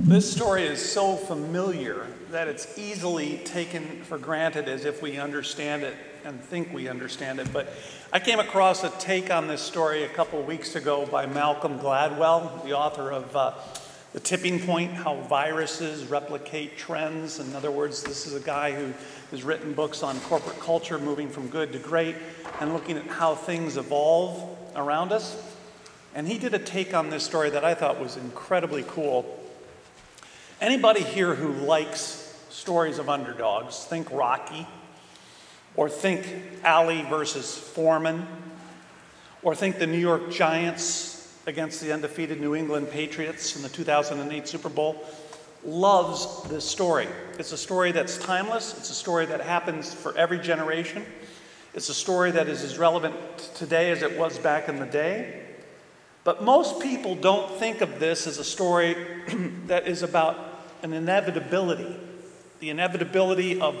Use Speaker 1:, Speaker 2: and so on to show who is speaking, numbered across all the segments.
Speaker 1: This story is so familiar that it's easily taken for granted as if we understand it and think we understand it. But I came across a take on this story a couple of weeks ago by Malcolm Gladwell, the author of The Tipping Point, How Viruses Replicate Trends. In other words, this is a guy who has written books on corporate culture, moving from good to great, and looking at how things evolve around us. And he did a take on this story that I thought was incredibly cool. Anybody here who likes stories of underdogs, think Rocky, or think Ali versus Foreman, or think the New York Giants against the undefeated New England Patriots in the 2008 Super Bowl, loves this story. It's a story that's timeless. It's a story that happens for every generation. It's a story that is as relevant today as it was back in the day. But most people don't think of this as a story that is about an inevitability, the inevitability of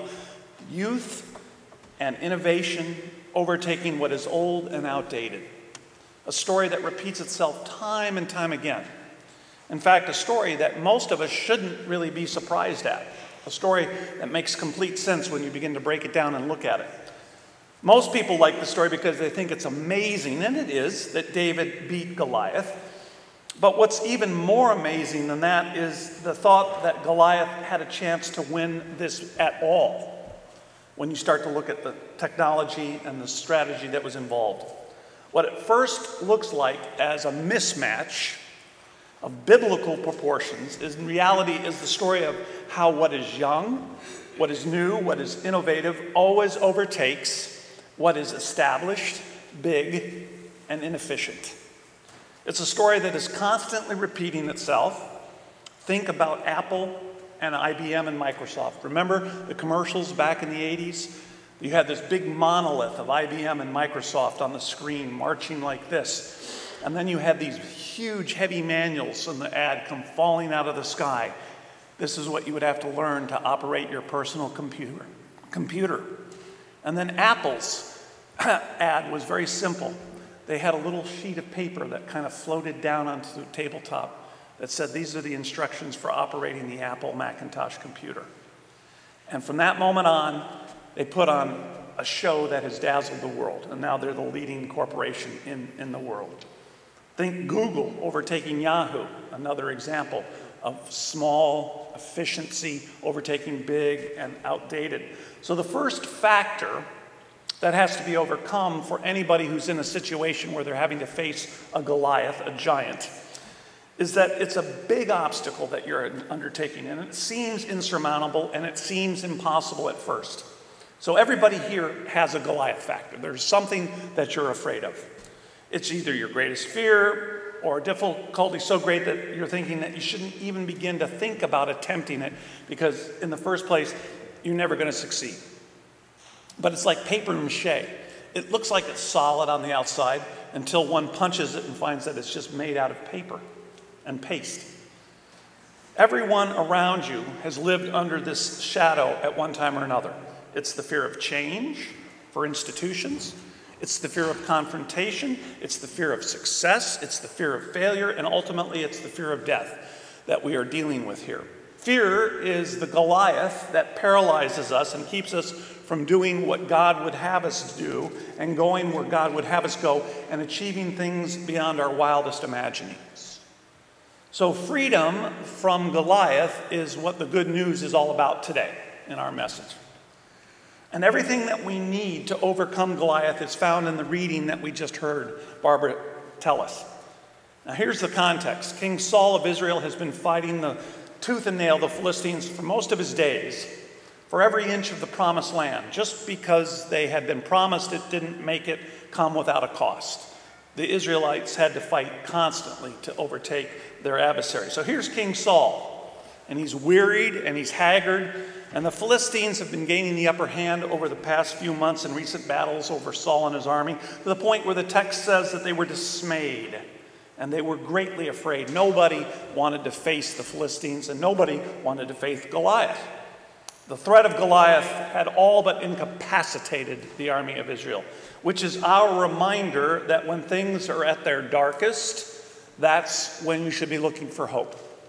Speaker 1: youth and innovation overtaking what is old and outdated. A story that repeats itself time and time again. In fact, a story that most of us shouldn't really be surprised at. A story that makes complete sense when you begin to break it down and look at it. Most people like the story because they think it's amazing, and it is, that David beat Goliath. But what's even more amazing than that is the thought that Goliath had a chance to win this at all, when you start to look at the technology and the strategy that was involved. What it first looks like as a mismatch of biblical proportions is in reality is the story of how what is young, what is new, what is innovative always overtakes what is established, big, and inefficient. It's a story that is constantly repeating itself. Think about Apple and IBM and Microsoft. Remember the commercials back in the 80s? You had this big monolith of IBM and Microsoft on the screen marching like this. And then you had these huge, heavy manuals in the ad come falling out of the sky. This is what you would have to learn to operate your personal computer. And then Apple's ad was very simple. They had a little sheet of paper that kind of floated down onto the tabletop that said, these are the instructions for operating the Apple Macintosh computer. And from that moment on, they put on a show that has dazzled the world. And now they're the leading corporation in the world. Think Google overtaking Yahoo, another example of small efficiency overtaking big and outdated. So the first factor that has to be overcome for anybody who's in a situation where they're having to face a Goliath, a giant, is that it's a big obstacle that you're undertaking, and it seems insurmountable and it seems impossible at first. So everybody here has a Goliath factor. There's something that you're afraid of. It's either your greatest fear or a difficulty so great that you're thinking that you shouldn't even begin to think about attempting it because in the first place, you're never going to succeed. But it's like paper mache. It looks like it's solid on the outside until one punches it and finds that it's just made out of paper and paste. Everyone around you has lived under this shadow at one time or another. It's the fear of change for institutions. It's the fear of confrontation. It's the fear of success. It's the fear of failure. And ultimately, it's the fear of death that we are dealing with here. Fear is the Goliath that paralyzes us and keeps us from doing what God would have us do and going where God would have us go and achieving things beyond our wildest imaginings. So freedom from Goliath is what the good news is all about today in our message. And everything that we need to overcome Goliath is found in the reading that we just heard Barbara tell us. Now here's the context. King Saul of Israel has been fighting the tooth and nail the Philistines for most of his days, for every inch of the promised land. Just because they had been promised it didn't make it come without a cost. The Israelites had to fight constantly to overtake their adversary. So here's King Saul, and he's wearied and he's haggard, and the Philistines have been gaining the upper hand over the past few months in recent battles over Saul and his army, to the point where the text says that they were dismayed. And they were greatly afraid. Nobody wanted to face the Philistines, and nobody wanted to face Goliath. The threat of Goliath had all but incapacitated the army of Israel, which is our reminder that when things are at their darkest, that's when you should be looking for hope.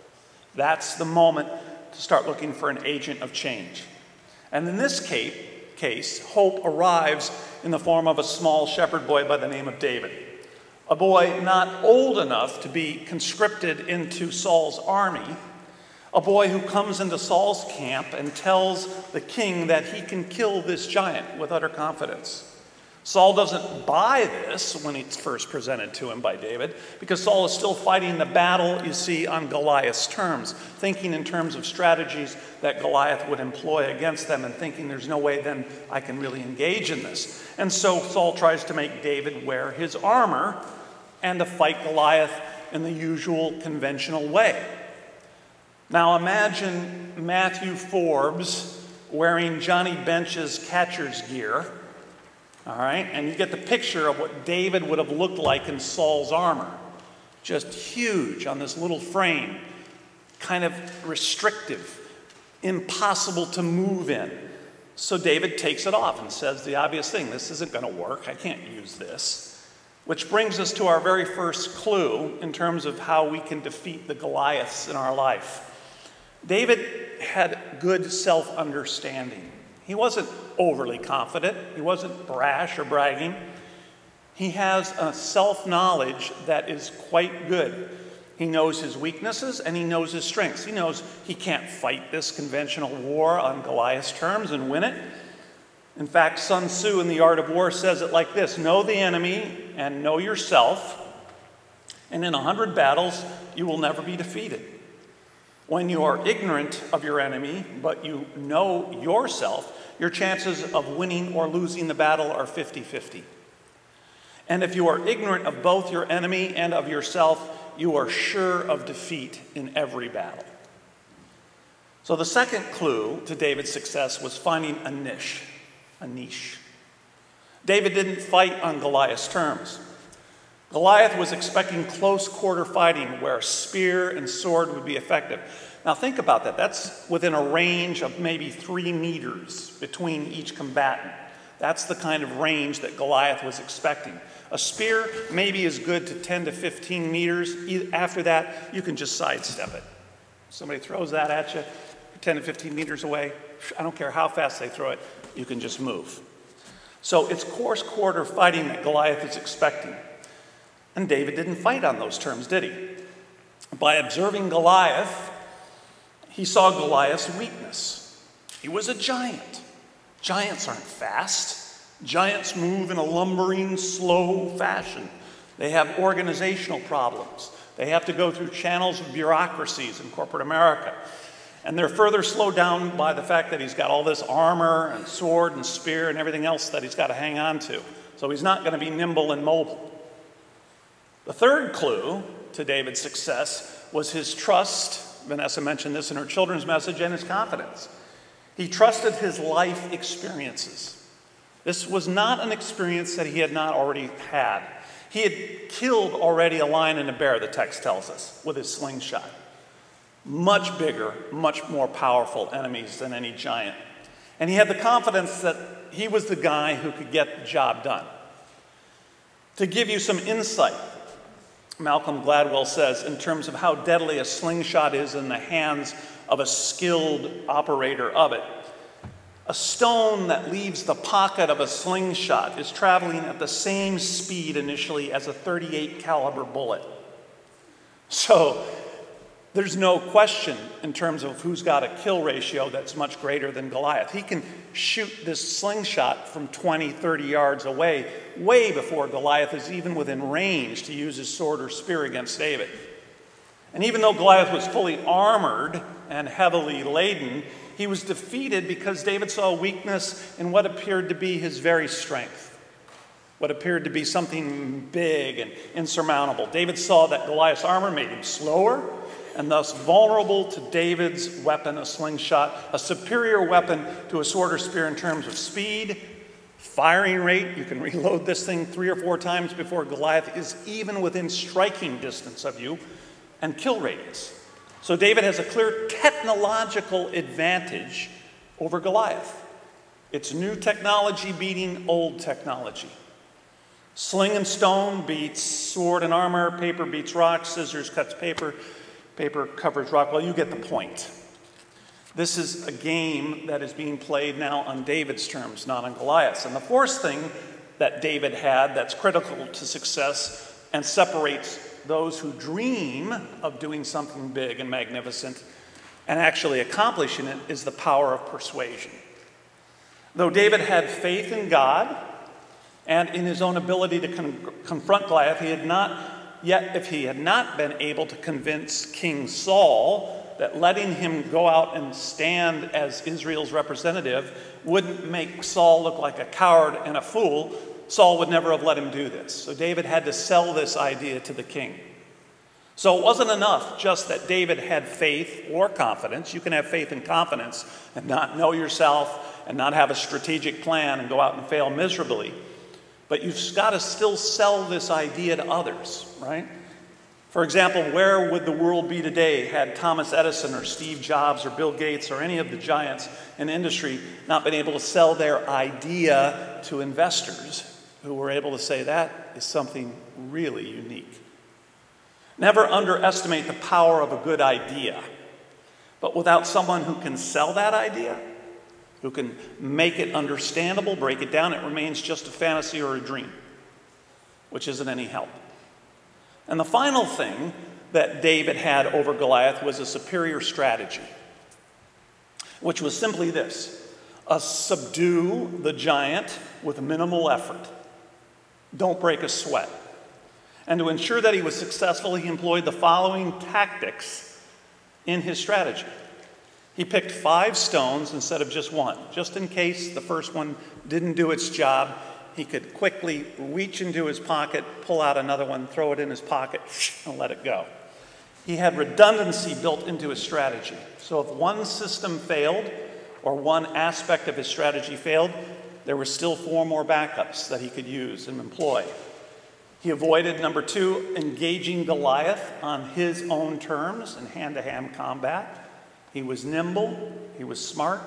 Speaker 1: That's the moment to start looking for an agent of change. And in this case, hope arrives in the form of a small shepherd boy by the name of David. A boy not old enough to be conscripted into Saul's army, a boy who comes into Saul's camp and tells the king that he can kill this giant with utter confidence. Saul doesn't buy this when it's first presented to him by David, because Saul is still fighting the battle, you see, on Goliath's terms, thinking in terms of strategies that Goliath would employ against them, and thinking there's no way then I can really engage in this. And so Saul tries to make David wear his armor and to fight Goliath in the usual conventional way. Now imagine Matthew Forbes wearing Johnny Bench's catcher's gear, all right? And you get the picture of what David would have looked like in Saul's armor. Just huge on this little frame, kind of restrictive, impossible to move in. So David takes it off and says the obvious thing, this isn't going to work, I can't use this. Which brings us to our very first clue in terms of how we can defeat the Goliaths in our life. David had good self-understanding. He wasn't overly confident. He wasn't brash or bragging. He has a self-knowledge that is quite good. He knows his weaknesses and he knows his strengths. He knows he can't fight this conventional war on Goliath's terms and win it. In fact, Sun Tzu in The Art of War says it like this: know the enemy and know yourself, and in 100 battles, you will never be defeated. When you are ignorant of your enemy, but you know yourself, your chances of winning or losing the battle are 50-50. And if you are ignorant of both your enemy and of yourself, you are sure of defeat in every battle. So the second clue to David's success was finding a niche. David didn't fight on Goliath's terms. Goliath was expecting close quarter fighting where spear and sword would be effective. Now think about that. That's within a range of maybe 3 meters between each combatant. That's the kind of range that Goliath was expecting. A spear maybe is good to 10 to 15 meters. After that, you can just sidestep it. Somebody throws that at you 10 to 15 meters away. I don't care how fast they throw it, you can just move. So it's close quarter fighting that Goliath is expecting. And David didn't fight on those terms, did he? By observing Goliath, he saw Goliath's weakness. He was a giant. Giants aren't fast. Giants move in a lumbering, slow fashion. They have organizational problems. They have to go through channels of bureaucracies in corporate America. And they're further slowed down by the fact that he's got all this armor and sword and spear and everything else that he's got to hang on to. So he's not going to be nimble and mobile. The third clue to David's success was his trust. Vanessa mentioned this in her children's message, and his confidence. He trusted his life experiences. This was not an experience that he had not already had. He had killed already a lion and a bear, the text tells us, with his slingshot. Much bigger, much more powerful enemies than any giant. And he had the confidence that he was the guy who could get the job done. To give you some insight, Malcolm Gladwell says, in terms of how deadly a slingshot is in the hands of a skilled operator of it, a stone that leaves the pocket of a slingshot is traveling at the same speed initially as a .38 caliber bullet. So there's no question in terms of who's got a kill ratio that's much greater than Goliath. He can shoot this slingshot from 20, 30 yards away, way before Goliath is even within range to use his sword or spear against David. And even though Goliath was fully armored and heavily laden, he was defeated because David saw a weakness in what appeared to be his very strength, what appeared to be something big and insurmountable. David saw that Goliath's armor made him slower, and thus vulnerable to David's weapon, a slingshot, a superior weapon to a sword or spear in terms of speed, firing rate. You can reload this thing 3 or 4 times before Goliath is even within striking distance of you, and kill radius. So David has a clear technological advantage over Goliath. It's new technology beating old technology. Sling and stone beats sword and armor, paper beats rock, scissors cuts paper. paper covers rock. Well, you get the point. This is a game that is being played now on David's terms, not on Goliath's. And the fourth thing that David had that's critical to success and separates those who dream of doing something big and magnificent and actually accomplishing it is the power of persuasion. Though David had faith in God and in his own ability to confront Goliath, if he had not been able to convince King Saul that letting him go out and stand as Israel's representative wouldn't make Saul look like a coward and a fool, Saul would never have let him do this. So David had to sell this idea to the king. So it wasn't enough just that David had faith or confidence. You can have faith and confidence and not know yourself and not have a strategic plan and go out and fail miserably. But you've got to still sell this idea to others, right? For example, where would the world be today had Thomas Edison or Steve Jobs or Bill Gates or any of the giants in industry not been able to sell their idea to investors who were able to say that is something really unique? Never underestimate the power of a good idea. But without someone who can sell that idea, who can make it understandable, break it down, it remains just a fantasy or a dream, which isn't any help. And the final thing that David had over Goliath was a superior strategy, which was simply this: subdue the giant with minimal effort. Don't break a sweat. And to ensure that he was successful, he employed the following tactics in his strategy. He picked 5 stones instead of just one. Just in case the first one didn't do its job, he could quickly reach into his pocket, pull out another one, throw it in his pocket, and let it go. He had redundancy built into his strategy. So if one system failed or one aspect of his strategy failed, there were still 4 more backups that he could use and employ. He avoided, number 2, engaging Goliath on his own terms in hand-to-hand combat. He was nimble. He was smart.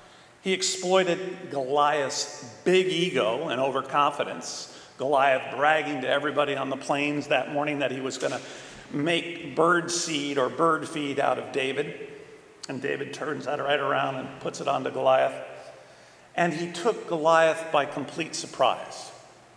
Speaker 1: He exploited Goliath's big ego and overconfidence. Goliath bragging to everybody on the plains that morning that he was going to make bird seed or bird feed out of David. And David turns that right around and puts it onto Goliath. And he took Goliath by complete surprise.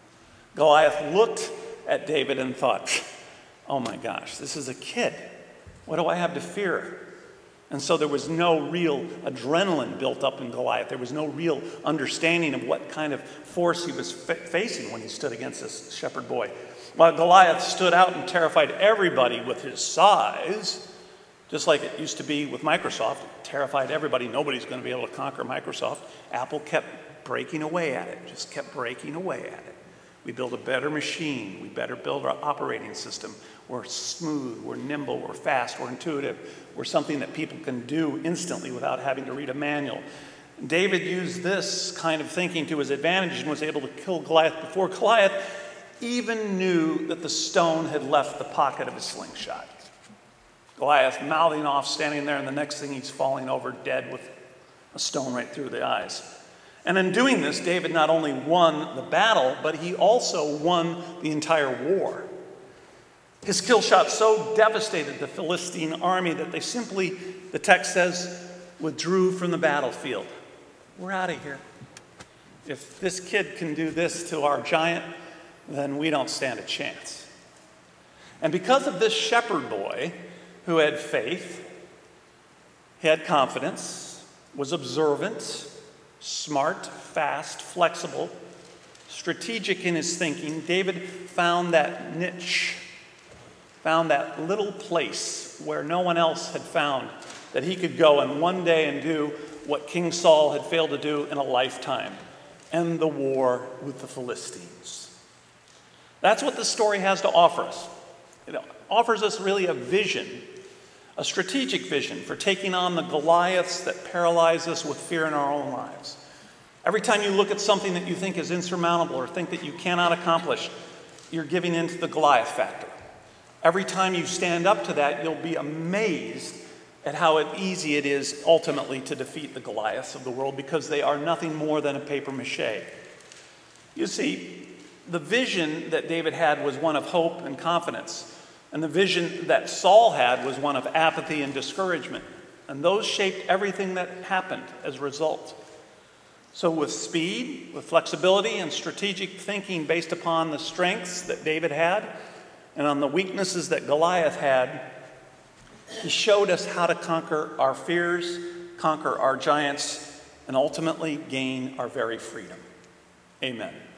Speaker 1: Goliath looked at David and thought, oh my gosh, this is a kid. What do I have to fear? And so there was no real adrenaline built up in Goliath. There was no real understanding of what kind of force he was facing when he stood against this shepherd boy. While Goliath stood out and terrified everybody with his size, just like it used to be with Microsoft, it terrified everybody. Nobody's going to be able to conquer Microsoft. Apple kept breaking away at it, just kept breaking away at it. We build a better machine. We better build our operating system. We're smooth, we're nimble, we're fast, we're intuitive. We're something that people can do instantly without having to read a manual. David used this kind of thinking to his advantage and was able to kill Goliath before Goliath even knew that the stone had left the pocket of his slingshot. Goliath mouthing off, standing there, and the next thing he's falling over dead with a stone right through the eyes. And in doing this, David not only won the battle, but he also won the entire war. His kill shot so devastated the Philistine army that they simply, the text says, withdrew from the battlefield. We're out of here. If this kid can do this to our giant, then we don't stand a chance. And because of this shepherd boy who had faith, he had confidence, was observant, smart, fast, flexible, strategic in his thinking, David found that niche, found that little place where no one else had found that he could go and one day and do what King Saul had failed to do in a lifetime, end the war with the Philistines. That's what the story has to offer us. It offers us really a vision, a strategic vision for taking on the Goliaths that paralyze us with fear in our own lives. Every time you look at something that you think is insurmountable or think that you cannot accomplish, you're giving in to the Goliath factor. Every time you stand up to that, you'll be amazed at how easy it is ultimately to defeat the Goliaths of the world because they are nothing more than a paper mache. You see, the vision that David had was one of hope and confidence. And the vision that Saul had was one of apathy and discouragement. And those shaped everything that happened as a result. So with speed, with flexibility and strategic thinking based upon the strengths that David had and on the weaknesses that Goliath had, he showed us how to conquer our fears, conquer our giants, and ultimately gain our very freedom. Amen.